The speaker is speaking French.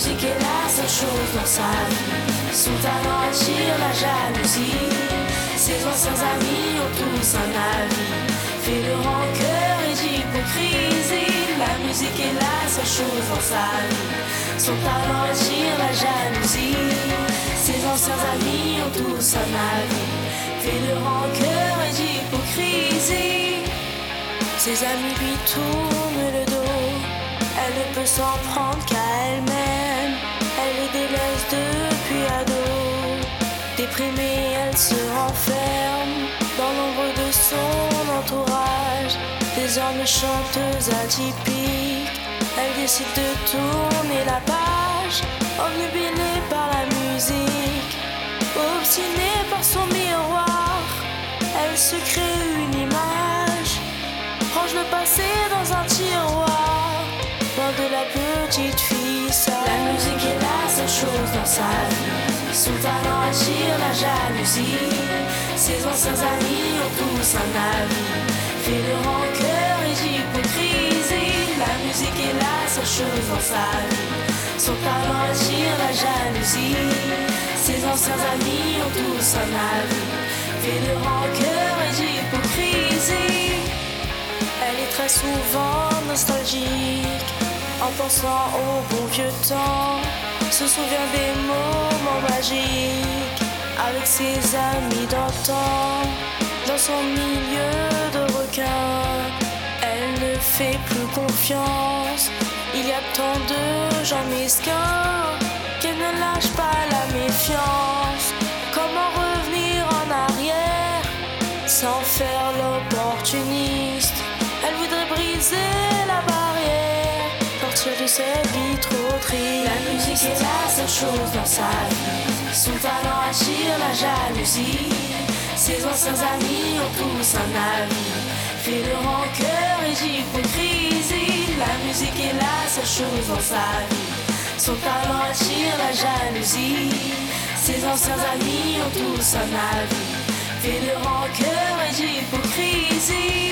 musique est la seule chose dans sa vie. Son talent attire la jalousie. Ses anciens amis ont tous un avis, fait de rancœur et d'hypocrisie. La musique est la seule chose dans sa vie. Son talent attire la jalousie. Ses anciens amis ont tous un avis, fait de rancœur et d'hypocrisie. Ses amis lui tournent le dos, elle ne peut s'en prendre qu'à elle-même. Elle les délaisse depuis ado. Déprimée, elle se renferme dans l'ombre de son entourage. Désormais chanteuse atypique, elle décide de tourner la page. Obnubilée par la musique, obstinée par son miroir, elle se crée une image, range le passé dans un tiroir, loin de la petite fille sage. La musique est la seule chose dans sa vie. Son talent attire la jalousie. Ses anciens amis ont tous un avis, fait de rancœur et d'hypocrisie. La musique est la seule chose dans sa vie. Son talent attire la jalousie. Ses anciens amis ont tous un avis, fait de rancœur et d'hypocrisie. Elle est très souvent nostalgique, en pensant au bon vieux temps. Se souvient des moments magiques avec ses amis d'antan. Dans son milieu de requins, elle ne fait plus confiance. Il y a tant de gens mesquins qu'elle ne lâche pas la méfiance. Comment revenir en arrière sans faire l'opportuniste? Elle voudrait briser la barrière, sortir de cette vie trop triste. La musique est la seule chose dans sa vie. Son talent attire la jalousie. Ses anciens amis ont tous un avis, fait de rancœur et d'hypocrisie. La musique est la seule chose dans sa vie. Son talent attire la jalousie. Ses anciens amis ont tous un avis, fait de rancœur et d'hypocrisie.